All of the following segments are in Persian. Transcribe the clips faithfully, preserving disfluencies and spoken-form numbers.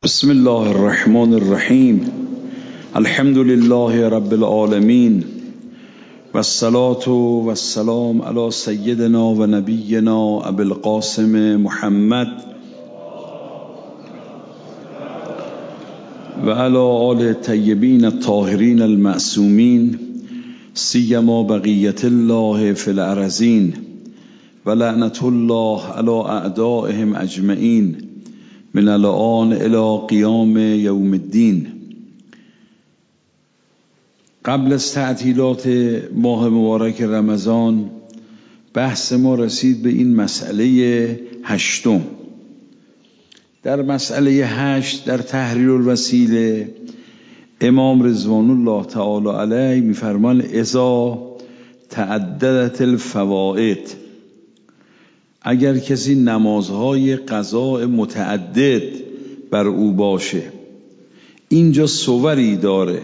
بسم الله الرحمن الرحیم. الحمد لله رب العالمین و الصلاة و السلام علی سیدنا و نبینا ابی القاسم محمد و علی آل الطیبین الطاهرین المعصومین سیما بقیت الله فی الارضین و لعنت الله علی اعدائهم اجمعین من الان الی قیام یوم الدین. قبل از تعطیلات ماه مبارک رمضان بحث ما رسید به این مسئله هشتم. در مسئله هشت در تحریر الوسیله امام رضوان الله تعالی علیه میفرمان اذا تعددت الفوائد، اگر کسی نمازهای قضاء متعدد بر او باشه. اینجا صوری داره،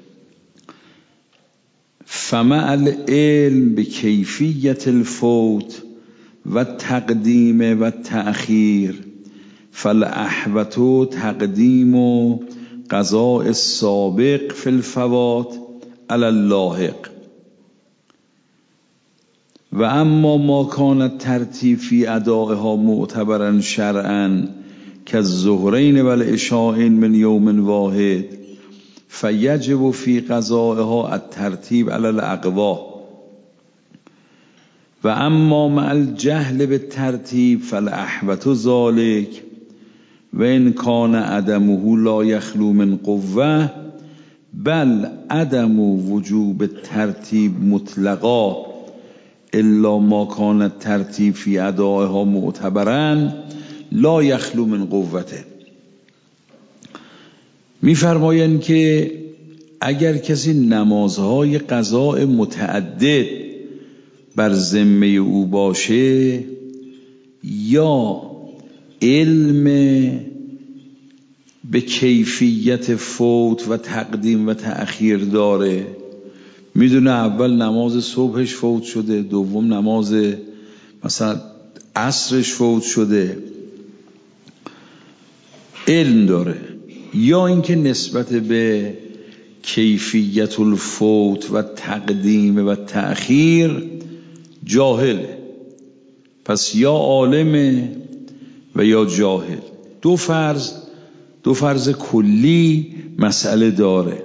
فمع العلم به کیفیت الفوت و تقدیم و تأخیر فالاحوط تقدیم و قضاء السابق فی الفوات علی اللاحق. و اما ما کانت ترتیب فی ادائها معتبرا شرعا کالظهرین و العشاءین من یوم واحد فیجب فی قضائها الترتیب علی الاقوا. و اما مع الجهل بالترتیب فالاحوط ذلک و ان کان عدمه لا یخلو من قوه بل عدم وجوب الترتیب مطلقا الا ما کان ترتیب فی ادائها معتبرا لا یخلو من قوته. میفرمایند که اگر کسی نمازهای قضاء متعدد بر ذمه او باشه یا علم به کیفیت فوت و تقدیم و تأخیر داره، میدونه اول نماز صبحش فوت شده، دوم نماز مثلا عصرش فوت شده، علم داره، یا اینکه نسبت به کیفیت الفوت و تقدیم و تأخیر جاهله، پس یا عالمه و یا جاهل. دو فرض دو فرض کلی مسئله داره.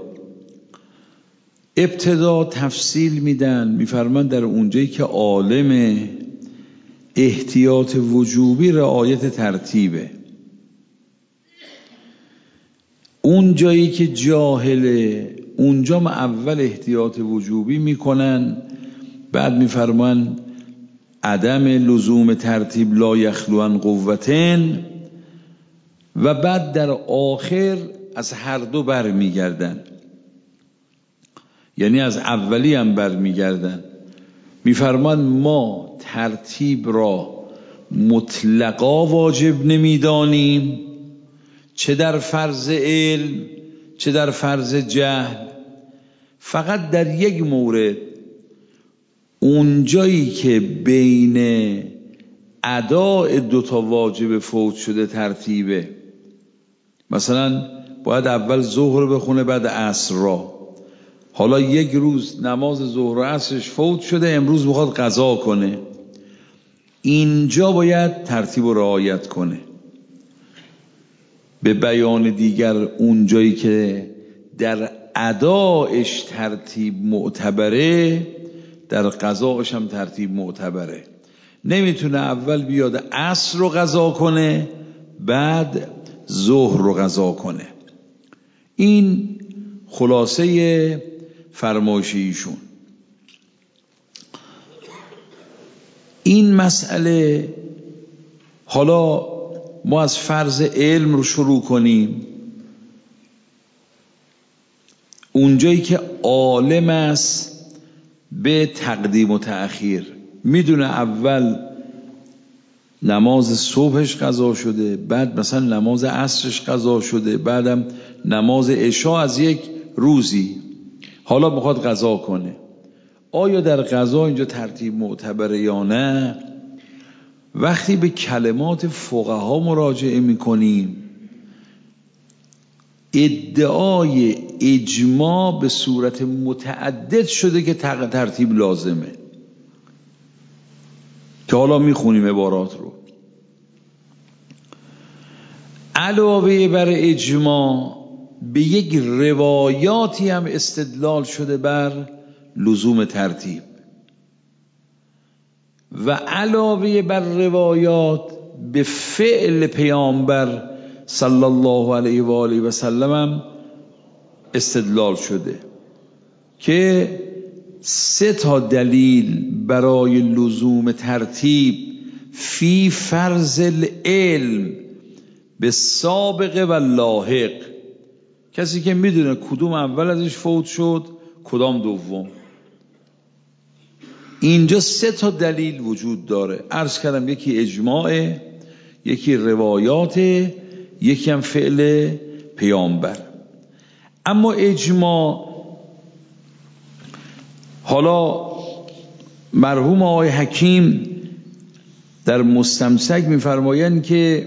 ابتدا تفصیل میدن، میفرمان در اونجایی که عالم احتیاط وجوبی رعایت ترتیبه، اون جایی که جاهله اونجا ما اول احتیاط وجوبی میکنن، بعد میفرمان عدم لزوم ترتیب لا یخلو عن قوتین و بعد در آخر از هر دو بر میگردن، یعنی از اولی هم بر میگردن. میفرمان ما ترتیب را مطلقا واجب نمیدانیم، چه در فرض علم چه در فرض جهل، فقط در یک مورد، اونجایی که بین اداء دوتا واجب فوت شده ترتیبه، مثلا باید اول ظهر بخونه بعد عصر را، حالا یک روز نماز ظهر و عصرش فوت شده، امروز میخواد قضا کنه، اینجا باید ترتیب رو رعایت کنه. به بیان دیگر اونجایی که در ادایش ترتیب معتبره در قضاش هم ترتیب معتبره. نمیتونه اول بیاد عصر رو قضا کنه بعد ظهر رو قضا کنه. این خلاصه فرمایش ایشون. این مسئله، حالا ما از فرض علم رو شروع کنیم. اونجایی که عالم است به تقدیم و تأخیر، میدونه اول نماز صبحش قضا شده، بعد مثلا نماز عصرش قضا شده، بعدم نماز عشا از یک روزی، حالا میخواد قضا کنه. آیا در قضا اینجا ترتیب معتبره یا نه؟ وقتی به کلمات فقها مراجعه میکنیم ادعای اجماع به صورت متعدد شده که ترتیب لازمه، که حالا میخونیم عبارات رو. علاوه بر اجماع به یک روایاتی هم استدلال شده بر لزوم ترتیب، و علاوه بر روایات به فعل پیامبر صلی الله علیه و آله و سلم هم استدلال شده که سه تا دلیل برای لزوم ترتیب فی فرض العلم به سابق و لاحق. کسی که میدونه کدوم اول ازش فوت شد کدام دوم، اینجا سه تا دلیل وجود داره. عرض کردم یکی اجماع، یکی روایات، یکی هم فعل پیامبر. اما اجماع، حالا مرحوم آقای حکیم در مستمسک میفرمایند که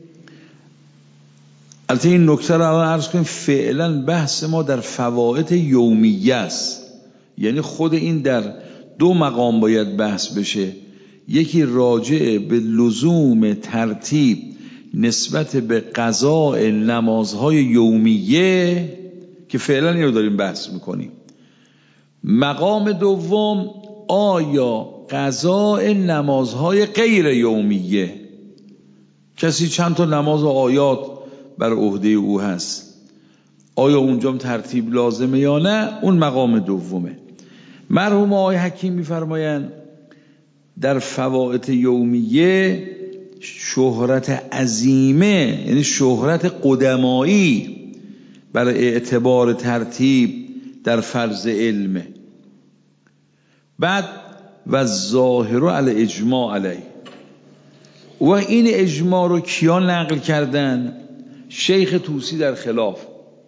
البته این نکته رو الان عرض کنیم، فعلا بحث ما در فوائد یومیه است، یعنی خود این در دو مقام باید بحث بشه. یکی راجع به لزوم ترتیب نسبت به قضاء نمازهای یومیه که فعلا اینو داریم بحث میکنیم. مقام دوم، آیا قضاء نمازهای غیر یومیه، کسی چند تا نماز و آیات بر عهده او هست، آیا اونجا ترتیب لازمه یا نه، اون مقام دومه. مرحوم آقای حکیم میفرمایند در فوائد یومیه شهرت عظیمه، یعنی شهرت قدمایی بر اعتبار ترتیب در فرض علمه. بعد و ظاهر علی اجماع علی، و این اجماع رو کیا نقل کردن؟ شیخ طوسی در خلاف،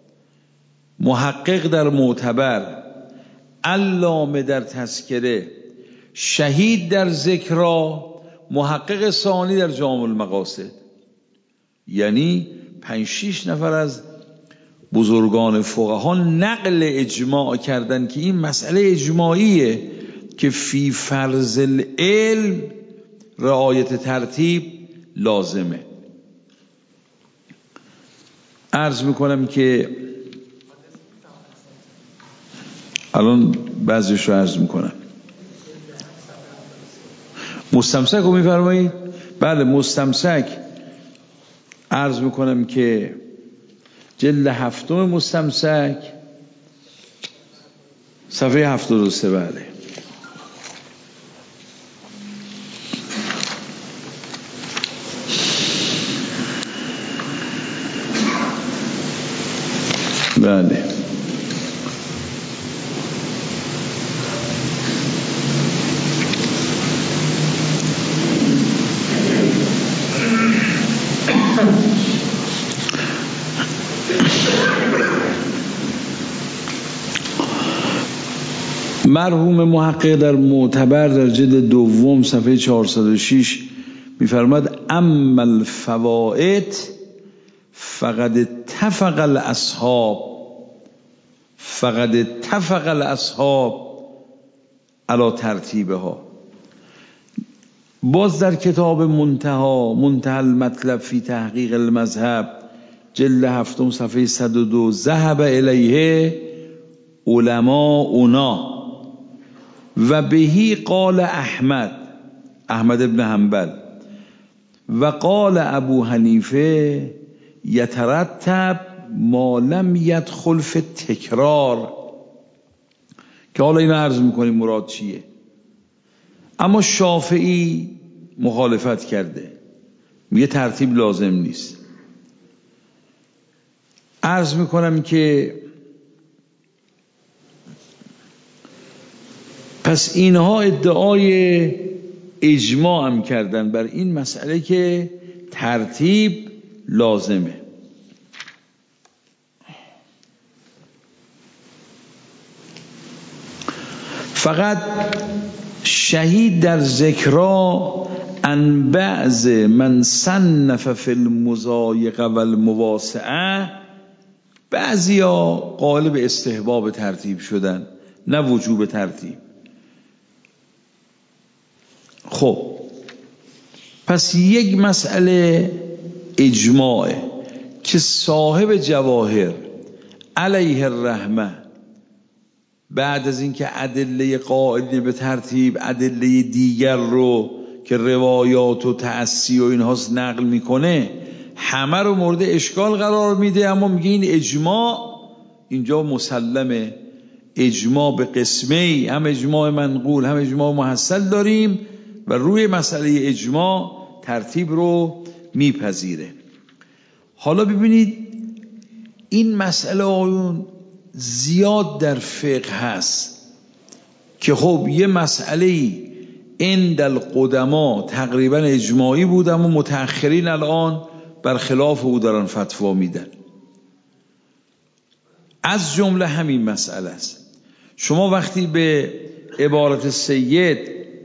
محقق در معتبر، علامه در تذکره، شهید در ذکرا، محقق ثانی در جامع المقاصد. یعنی پنج شیش نفر از بزرگان فقها نقل اجماع کردن که این مسئله اجماعیه که فی فرض العلم رعایت ترتیب لازمه. عرض میکنم که الان بعضیش رو عرض میکنم. مستمسک رو میفرمایید؟ بله، مستمسک عرض میکنم که جلد هفتم مستمسک صفحه هفتاد و سه. بله بله مرحوم محقق در معتبر در جلد دوم صفحه چهارصد و شش میفرماد اما الفوائد فقد اتفق الاصحاب فقد اتفق الاصحاب علی ترتیبها. باز در کتاب منتها منتهى المطلب فی تحقیق المذهب جلد هفتم صفحه صد و دو ذهب الیه علماؤنا و بهی قال احمد احمد ابن حنبل و قال ابو حنیفه یترتب ما لم یدخل فی تکرار، که حالا اینو عرض میکنیم مراد چیه. اما شافعی مخالفت کرده، میگه ترتیب لازم نیست. عرض میکنم که پس اینها ادعای اجماع هم کردن بر این مسئله که ترتیب لازمه. فقط شهید در ذکرا ان بعض من صنف فی المضایقه و المواسعه بعضیا قائل به استحباب ترتیب شدن، نه وجوب ترتیب. خب پس یک مسئله اجماعه که صاحب جواهر علیه الرحمه بعد از اینکه ادله قائل به ترتیب ادله دیگر رو که روایات و تأسی و اینهاست نقل میکنه، همه رو مورد اشکال قرار میده، اما میگه این اجماع اینجا مسلمه. اجماع به قسمه، هم اجماع منقول هم اجماع محصل داریم و روی مسئله اجماع ترتیب رو میپذیره. حالا ببینید این مسئله آیون زیاد در فقه هست که خب یه مسئله عند القدما تقریبا اجماعی بود، اما متأخرین الان برخلاف او دارن فتوا میدن. از جمله همین مسئله است. شما وقتی به عبارت سید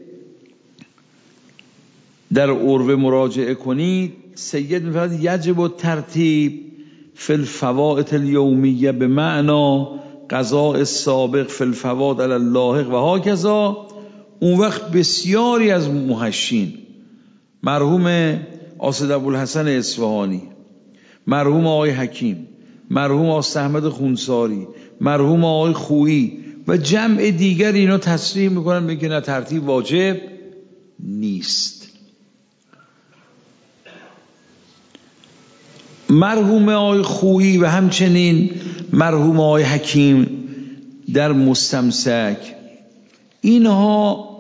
در عروه مراجعه کنید، سید میفرماید یجب الترتیب فی الفوائد الیومیه به معنا قضاء السابق فی الفوائد علی اللاحق و هاکذا. اون وقت بسیاری از محشین، مرحوم آصد ابوالحسن اصفهانی، مرحوم آقای حکیم، مرحوم آصد احمد خونساری، مرحوم آقای خویی و جمع دیگر اینا تصریح میکنن میگن نه ترتیب واجب نیست. مرحوم آقای خویی و همچنین مرحوم آقای حکیم در مستمسک، اینها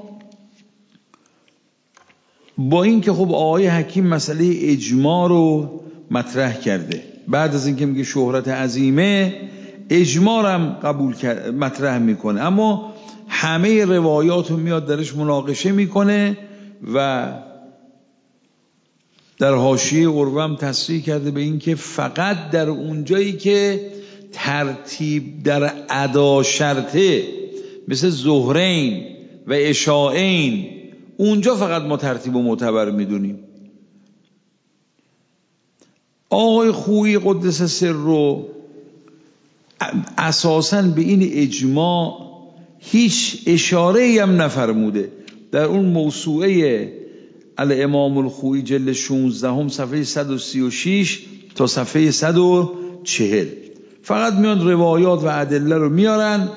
با این که خب آقای حکیم مسئله اجماع رو مطرح کرده، بعد از اینکه میگه شهرت عظیمه اجماع هم قبول کرد مطرح میکنه، اما همه روایات رو میاد درش مناقشه میکنه و در حاشیه عروه هم تصریح کرده به این که فقط در اونجایی که ترتیب در ادا شرطه مثل ظهرین و عشاءین، اونجا فقط ما ترتیب و معتبر میدونیم. آقای خویی قدس سر رو اساساً به این اجماع هیچ اشاره‌ای هم نفرموده. در اون موسوعه الامام الخویی جلد شانزده هم صفحه صد و سی و شش تا صفحه صد و چهل فقط میان روایات و ادله رو میارن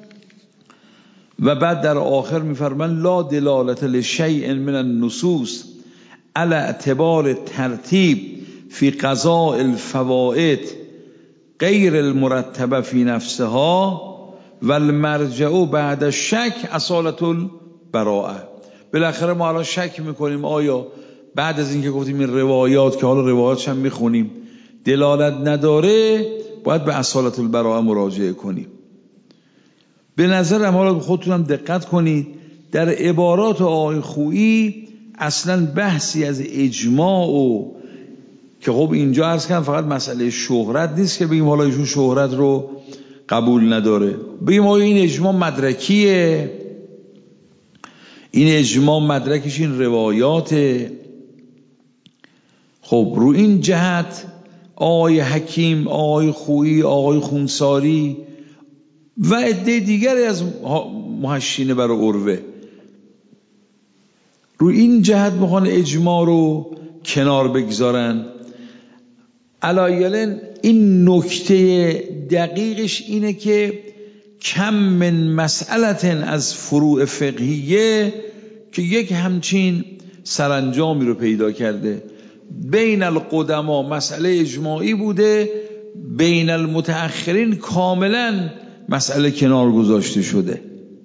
و بعد در آخر میفرمان لا دلالت لشیء من النصوص علی اعتبار ترتیب فی قضاء الفوائد غیر المرتبه فی نفسها و المرجع بعد الشک اصالت البراءه. بالاخره ما الان شک میکنیم آیا بعد از اینکه گفتیم این روایات که حالا روایاتش هم میخونیم دلالت نداره، باید به اصالت البراءه مراجعه کنیم. به نظرم حالا خودتونم دقت کنید در عبارات آقای خویی اصلا بحثی از اجماع و که خب اینجا عرض کردم فقط مسئله شهرت نیست که بگیم حالا ایشون شهرت رو قبول نداره، بگیم آیا این اجماع مدرکیه، این اجماع مدرکش این روایاته. خب رو این جهت آقای حکیم، آقای خویی، آقای خونساری و عده دیگری از محشین بر عروه رو این جهت میخوان اجماع رو کنار بگذارن. علایالن این نکته دقیقش اینه که کم من مسئلت از فروع فقهیه که یک همچین سرانجامی رو پیدا کرده، بین القدما مسئله اجماعی بوده، بین المتأخرین کاملا مسئله کنار گذاشته شده.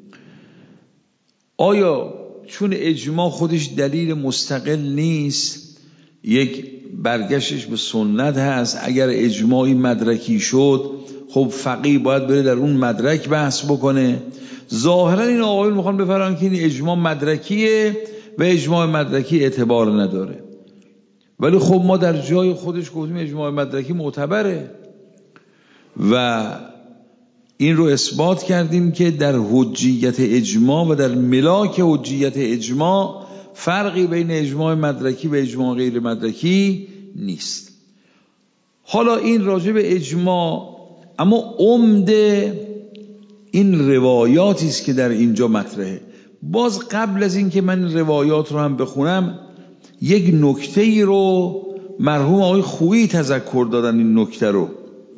آیا چون اجماع خودش دلیل مستقل نیست، یک برگشتش به سنت هست، اگر اجماعی مدرکی شد خب فقیه باید بره در اون مدرک بحث بکنه. ظاهرا این آقایون میخوان بفرمایند که این اجماع مدرکیه و اجماع مدرکی اعتبار نداره، ولی خب ما در جای خودش گفتیم اجماع مدرکی معتبره و این رو اثبات کردیم که در حجیت اجماع و در ملاک حجیت اجماع فرقی بین اجماع مدرکی و اجماع غیر مدرکی نیست. حالا این راجع به اجماع اما عمده این روایاتی است که در اینجا مطرحه. باز قبل از این که من روایات رو هم بخونم، یک نکته ای رو مرحوم آقای خویی تذکر دادن. این نکته رو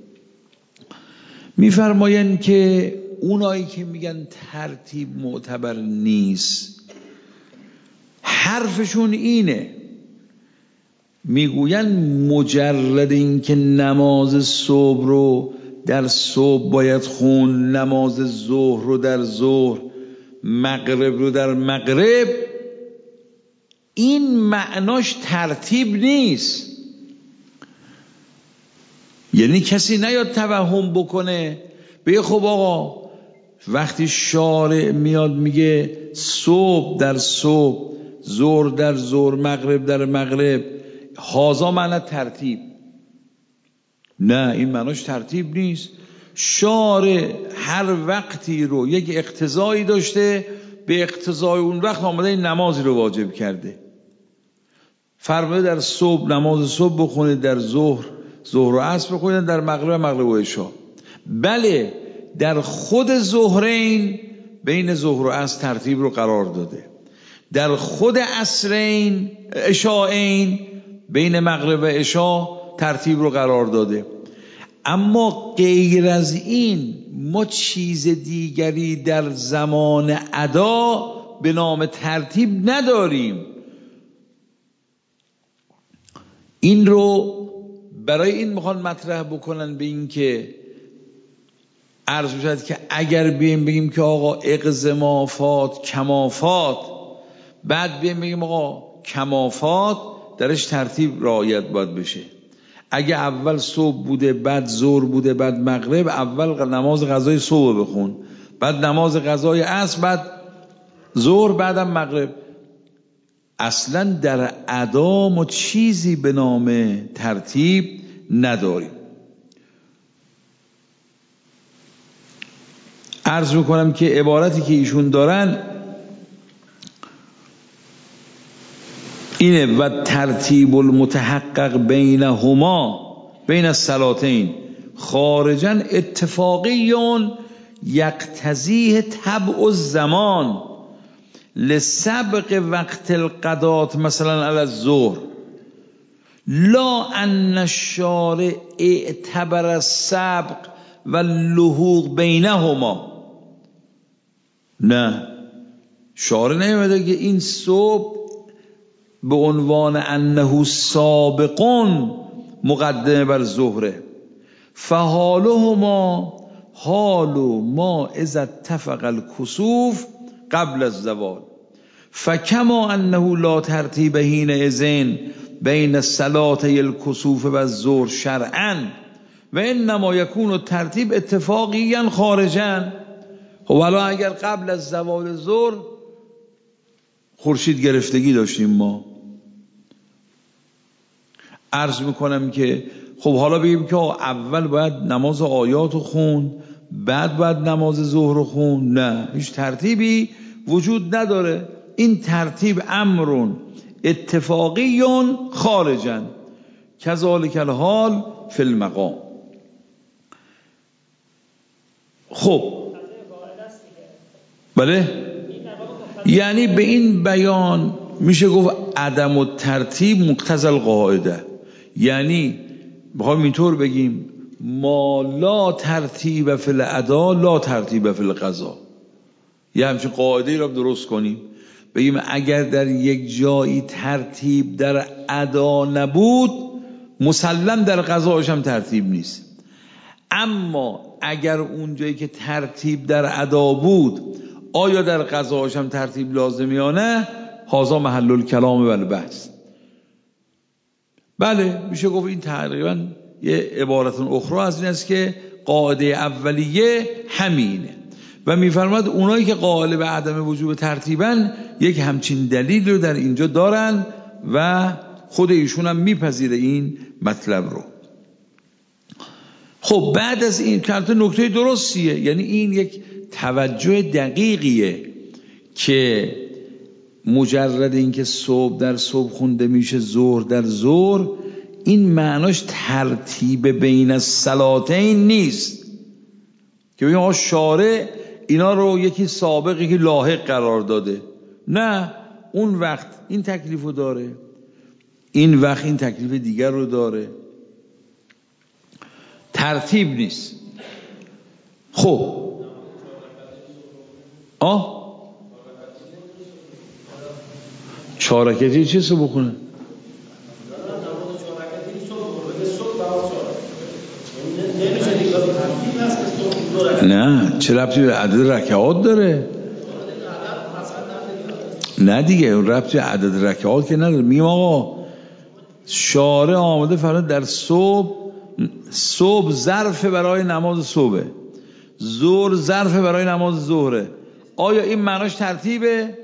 میفرمایند که اونایی که میگن ترتیب معتبر نیست، حرفشون اینه، میگوین مجرد این که نماز صبح رو در صبح باید خون، نماز ظهر رو در ظهر، مغرب رو در مغرب، این معناش ترتیب نیست. یعنی کسی نیاد توهم بکنه بگه خب آقا وقتی شارع میاد میگه صبح در صبح، ظهر در ظهر، مغرب در مغرب، هازا معنی ترتیب. نه، این معناش ترتیب نیست. شارع هر وقتی رو یک اقتضایی داشته، به اقتضای اون وقت آمده این نمازی رو واجب کرده. فرموده در صبح نماز صبح بخونید، در ظهر ظهر و عصر بخونید، در مغرب مغرب و عشا. بله، در خود ظهرین بین ظهر و عصر ترتیب رو قرار داده، در خود عصرین عشاءین بین مغرب و عشا ترتیب رو قرار داده. اما غیر از این ما چیز دیگری در زمان ادا به نام ترتیب نداریم. این رو برای این میخوان مطرح بکنن، به این که عرض میشد که اگر بیم بگیم که آقا اقزمافات کمافات، بعد بیم بگیم آقا کمافات درش ترتیب رعایت باید بشه. اگه اول صبح بوده، بعد ظهر بوده، بعد مغرب، اول نماز قضای صبح بخون، بعد نماز قضای عصر، بعد ظهر، بعدم مغرب. اصلا در ادا ما چیزی به نام ترتیب نداریم. عرض میکنم که عبارتی که ایشون دارن اینه: و ترتیب المتحقق بینهما بین الصلاتین خارجا اتفاقیون یقتضیه طبع الزمان لسبق وقت القضاء مثلا علی الظهر لا ان الشارع اعتبر السبق و اللحوق بینهما. نه، شارع نمیده که این صبح به عنوان انه سابقون مقدمه بر ظهره. فحالهما حال ما اذا اتفق الکسوف قبل الزوال فکما انه لا ترتیب حینئذ بین صلاتي الکسوف و الظهر شرعا و انما یکون الترتیب اتفاقیا خارجا. خب حالا اگر قبل از زوال ظهر خورشید گرفتگی داشتیم، ما عرض میکنم که خب حالا بگیم که اول باید نماز آیات رو خون، بعد باید نماز ظهر رو خون. نه، هیچ ترتیبی وجود نداره. این ترتیب امرون اتفاقیون خارجن کذالک الحال فی المقام. خب بله، یعنی به این بیان میشه گفت عدم الترتیب مقتضی القاعده. یعنی بخوایم اینطور بگیم ما لا ترتیب فی الادا لا ترتیب فی القضا. یه همچین قاعده را درست کنیم، بگیم اگر در یک جایی ترتیب در ادا نبود مسلم در قضاش هم ترتیب نیست. اما اگر اون جایی که ترتیب در ادا بود آیا در قضاش هم ترتیب لازم یا نه، هذا محل الکلام و البحث. بله، میشه گفت این تقریبا یه عبارت اخرى از این است که قاعده اولیه همینه و میفرماد اونایی که قائل به عدم وجوب ترتیبن یک همچین دلیل رو در اینجا دارن و خود ایشون هم میپذیره این مطلب رو. خب بعد از این که نکته درستیه، یعنی این یک توجه دقیقیه که مجرد این که صبح در صبح خونده میشه، ظهر در ظهر، این معناش ترتیب بین الصلاتین نیست. که بگیم آقا شارع اینا رو یکی سابق یکی لاحق قرار داده. نه، اون وقت این تکلیف رو داره، این وقت این تکلیف دیگر رو داره، ترتیب نیست. خب آه چهار رکعتی چه سو بخونه؟ نه، چه ربطی به عدد رکعات داره؟ نه دیگه، ربطی به عدد رکعات که نداره. میگم آقا شارع آمده فرمود در صبح، صبح ظرف برای نماز صبح، ظهر ظرف برای نماز ظهره. آیا این معناش ترتیبه؟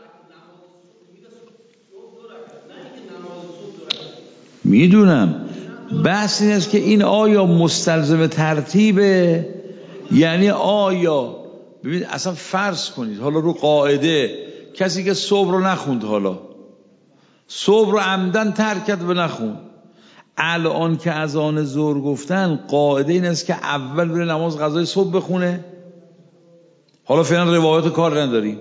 میدونم، بحث این است که این آیا مستلزم ترتیبه؟ یعنی آیا ببینید اصلا فرض کنید حالا رو قاعده کسی که صبح رو نخوند، حالا صبح رو عمدن ترک کرد و نخوند، الان که اذان ظهر گفتن قاعده این است که اول بره نماز قضای صبح بخونه. حالا فعلا روایات کار نداریم،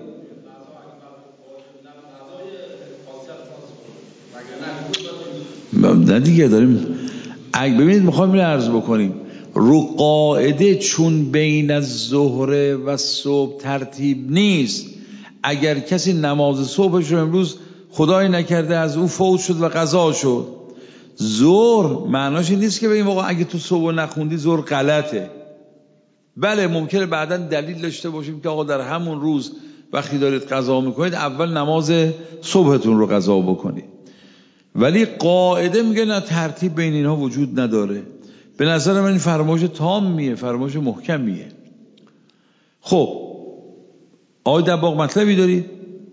نه دیگه داریم. اگه ببینید میخوایم اینو عرض بکنیم رو قاعده چون بین الظهر و صبح ترتیب نیست، اگر کسی نماز صبحش رو امروز خدای نکرده از او فوت شد و قضا شد، ظهر معناش این نیست که بگیم آقا اگه تو صبح نخوندی ظهر غلطه. بله ممکنه بعداً دلیل داشته باشیم که آقا در همون روز وقتی دارید قضا میکنید اول نماز صبحتون رو قضا بکنید، ولی قاعده میگه نه، ترتیب بین اینها وجود نداره. به نظر من این فرمایش تامیه، فرمایش محکمیه. خب آقای دباغ مطلبی دارید؟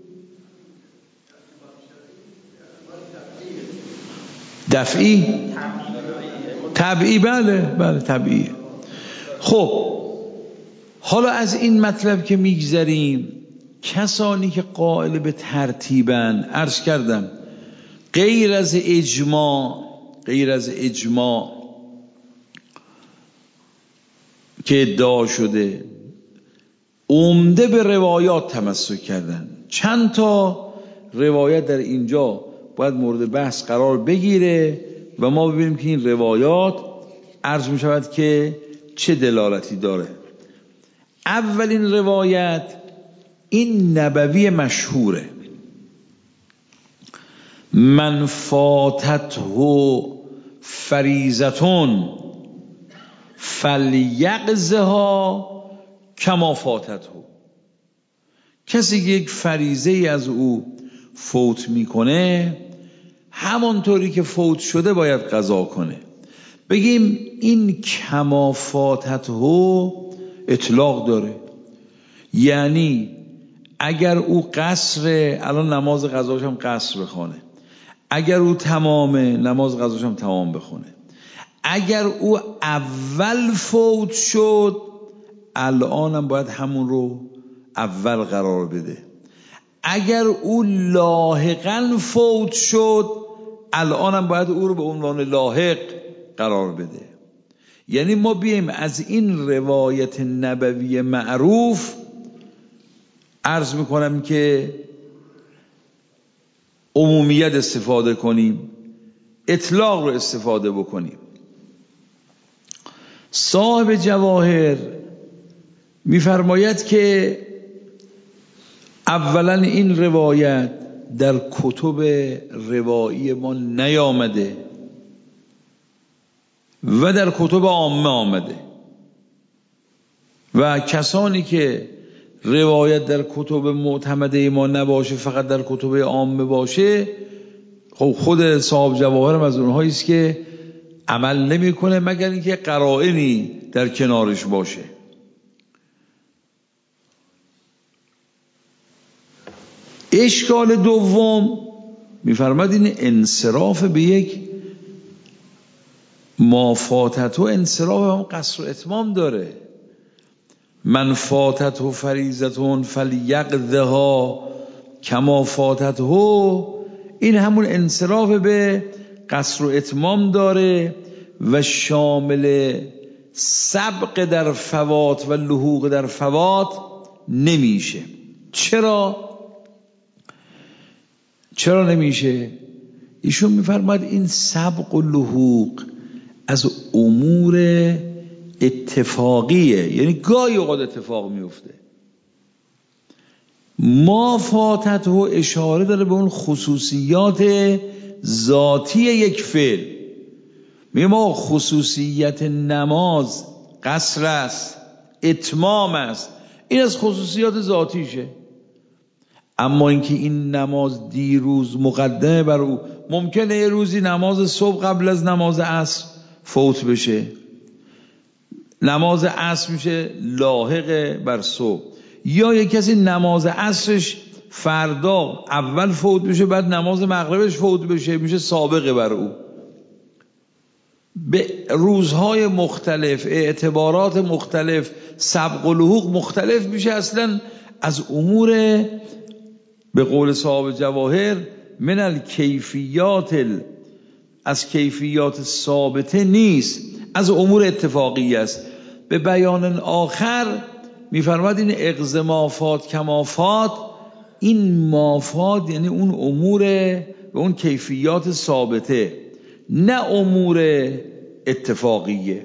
دفعی؟ طبعی؟ بله بله طبعیه. خب حالا از این مطلب که میگذریم، کسانی که قائل به ترتیبن، عرض کردم غیر از اجماع، غیر از اجماع که ادعا شده، عمده به روایات تمسک کردن. چند تا روایت در اینجا باید مورد بحث قرار بگیره و ما ببینیم که این روایات عرض می شود که چه دلالتی داره. اولین روایت این نبوی مشهوره، من فاتته فریضتون فلیقضها کما فاتته. کسی که یک فریضه ای از او فوت میکنه همانطوری که فوت شده باید قضا کنه. بگیم این کما فاتته اطلاق داره، یعنی اگر او قصر، الان نماز قضاش هم قصر بخونه، اگر او تمامه نماز قضاش هم تمام بخونه، اگر او اول فوت شد الان هم باید همون رو اول قرار بده، اگر او لاحقا فوت شد الان هم باید او رو به عنوان لاحق قرار بده. یعنی ما بیایم از این روایت نبوی معروف عرض میکنم که عمومیت استفاده کنیم، اطلاق رو استفاده بکنیم. صاحب جواهر میفرماید که اولا این روایت در کتب روایی ما نیامده و در کتب عامه آمده و کسانی که روایت در کتب معتمده ما نباشه فقط در کتب عامه باشه، خب خود صاحب جواهرم از اونهایی است که عمل نمیکنه مگر اینکه قرائنی در کنارش باشه. اشکال دوم میفرماد این انصراف به یک ما فاتته، انصراف هم قصر و اتمام داره. من فاتته فریضتون فلیقضها کما فاتته، این همون انصراف به قصر و اتمام داره و شامل سبق در فوات و لحوق در فوات نمیشه. چرا؟ چرا نمیشه؟ ایشون میفرماید این سبق و لحوق از امور اتفاقیه، یعنی گاهی اوقات اتفاق میفته. ما فاتت و اشاره داره به اون خصوصیات ذاتی یک فعل. میگه ما خصوصیت نماز قصر است، اتمام است، این از خصوصیات ذاتیشه. اما اینکه این نماز دیروز مقدمه بر او، ممکنه یه روزی نماز صبح قبل از نماز عصر فوت بشه، نماز عصر میشه لاحق بر صبح، یا یک کسی نماز عصرش فردا اول فوت بشه بعد نماز مغربش فوت بشه، میشه سابقه بر او. به روزهای مختلف، اعتبارات مختلف، سبق و لحوق مختلف میشه. اصلا از امور، به قول صاحب جواهر، من الکیفیات ال... از کیفیات ثابته نیست، از امور اتفاقی است. به بیان آخر میفرماد این اغزمافات کمافات، این مافات یعنی اون امور و اون کیفیات ثابته، نه امور اتفاقیه.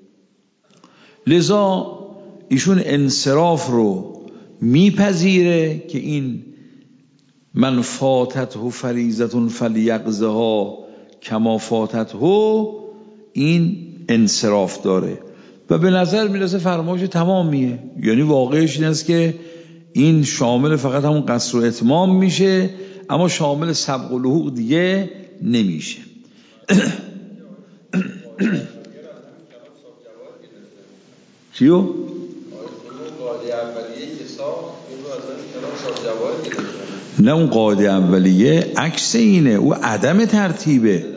لذا ایشون انصراف رو میپذیره که این من فاتته فریضة فلیقضها کما فاتته، این انصراف داره و به نظر میرسه فرمایش تمامیه. یعنی واقعش این است که این شامل فقط همون قصر و اتمام میشه، اما شامل سبق و لحوق دیگه نمیشه. چیو؟ نه اون قاعده اولیه عکس اینه، او عدم ترتیبه. که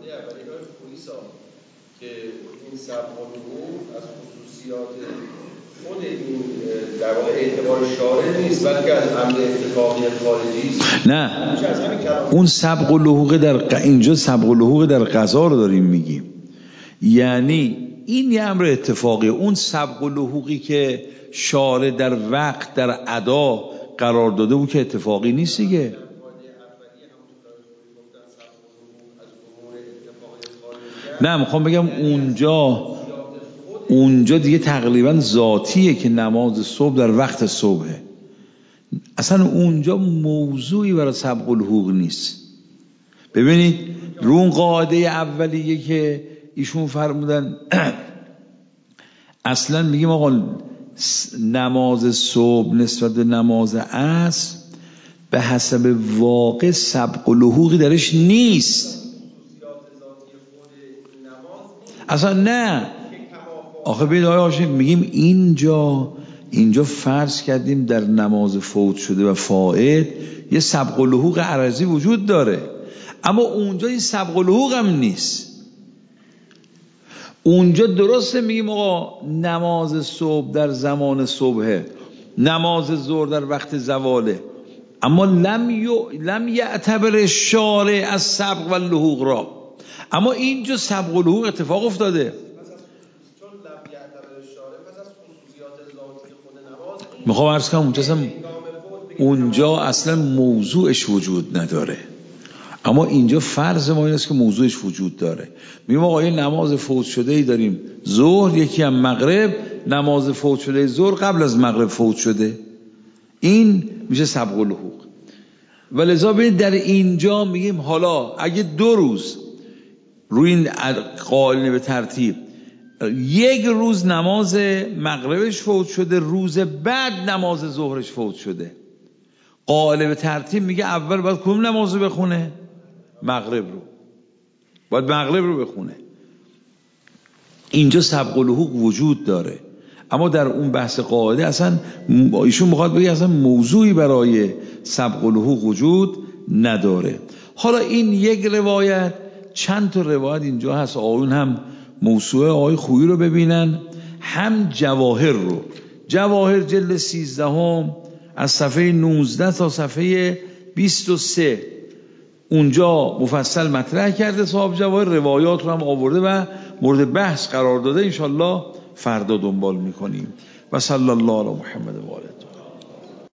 این سبق و لحوق از خصوصیات خود این در واقع اعتبار شارع نیست، بلکه از امر اتفاقی خارجی است. نه اون سبق و لحوق در اینجا سبق و لحوق در قضا رو داریم میگیم، یعنی این یه امر اتفاقی. اون سبق و لحوقی که شارع در وقت در ادا قرار داده او که اتفاقی نیست دیگه. نه میخوام بگم اونجا اونجا دیگه تقریبا ذاتیه که نماز صبح در وقت صبحه، اصلا اونجا موضوعی برای سبق و لحوق نیست. ببینید رو اون قاعده اولیه که ایشون فرمودن اصلا میگیم آقا نماز صبح نسبت به نماز عصر به حسب واقع سبق و لحوقی درش نیست اصلا. نه آخه بید آقای هاشم میگیم اینجا اینجا فرض کردیم در نماز فوت شده و فائت یه سبق و لحوق عرضی وجود داره، اما اونجا این سبق و لحوق هم نیست. اونجا درسته میگیم آقا نماز صبح در زمان صبحه، نماز ظهر در وقت زواله، اما لم ی... لم یعتبر شارع از سبق و لحوق را. اما اینجا سبق و لحوق اتفاق افتاده. میخوام عرض کنم اونجا اصلا اونجا اصلا موضوعش وجود نداره، اما اینجا فرض ما این است که موضوعش وجود داره. میگم آقا یه نماز فوت شده ای داریم ظهر، یکی هم مغرب، نماز فوت شده ظهر قبل از مغرب فوت شده، این میشه سبق و لحوق. ولذا ببین در اینجا میگیم حالا اگه دو روز روی این قائلین به ترتیب یک روز نماز مغربش فوت شده، روز بعد نماز ظهرش فوت شده، قائل به ترتیب میگه اول باید کدوم نماز رو بخونه؟ مغرب رو باید مغرب رو بخونه. اینجا سبق و لحوق وجود داره، اما در اون بحث قاعده اصلا ایشون میخواد بگه اصلا موضوعی برای سبق و لحوق وجود نداره. حالا این یک روایت، چند تا روایت اینجا هست. آقایون هم موسوعه آقای خویی رو ببینن، هم جواهر رو. جواهر جلد سیزدهم از صفحه نوزده تا صفحه بیست و سه اونجا مفصل مطرح کرده صاحب جواهر، روایات رو هم آورده و مورد بحث قرار داده. انشالله فردا دنبال میکنیم. و صلی الله علی محمد و آله.